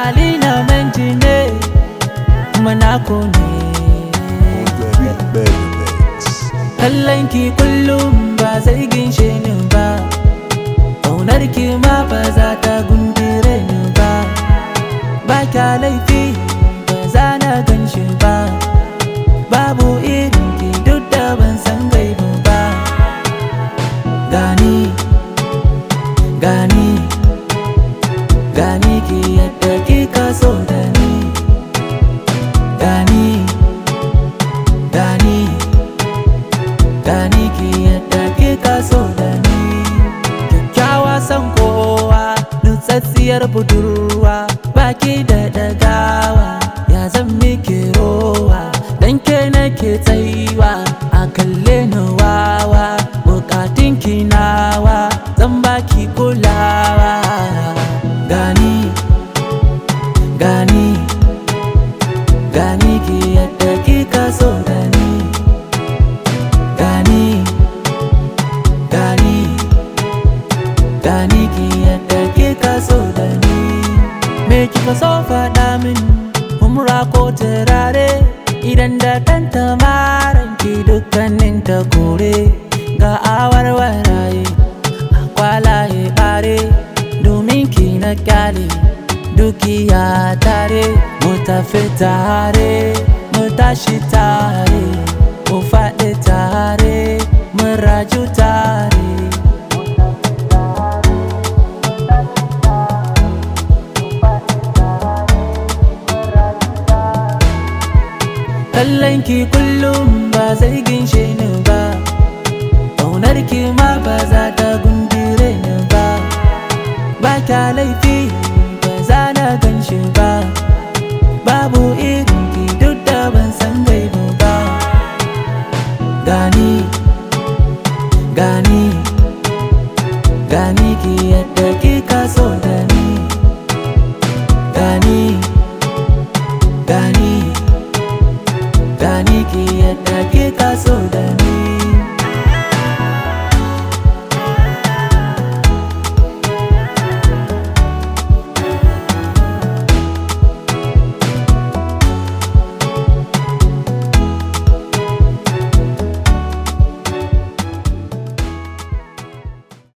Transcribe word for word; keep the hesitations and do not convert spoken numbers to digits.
Alina Menjine Manako ne kallon ki kullum ba zai ginshe ni ba, ƙaunar ki ma ba za ta gundure ni ba, ba kya laifi ba za na ganshi ba, babu irin ki duk da ban san gaibu ba. Gani, gani, gani ki yadda kika so da ni. Gani, gani, gani ki yadda kika so da ni. Kyakkyawa san kowa, nutsatsiyar budurwa, baki da dagawa, ya zan miki rowa, dan ke nake tsayuwa, a kalle ni wawa, bukatun ki nawa, zan baki kulawa. Gani, gani, gani ki yadda kika so da ni. Gani, gani, gani ki yadda kika so da ni. Me kika so faɗa min, umra ko turare, idan da ɗan tamaran ki dukkanin ta kore. Ga awarwaraye, akwalaye ɓare, domin ki na kyale, dukiya tare, mu tafi tare, mu tashi tare, mu faɗi tare, mu raju tare. Kallon ki kullum ba zai ginshe ni ba, ƙaunar ki ma ba za ta gundure ni ba, ba kya laifi ba za na ganshi ba, babu irin ki duk da ban san gaibu ba. Gani, gani, gani ki yadda kika so da ni. Gani, gani, gani ki yadda kika so da ni.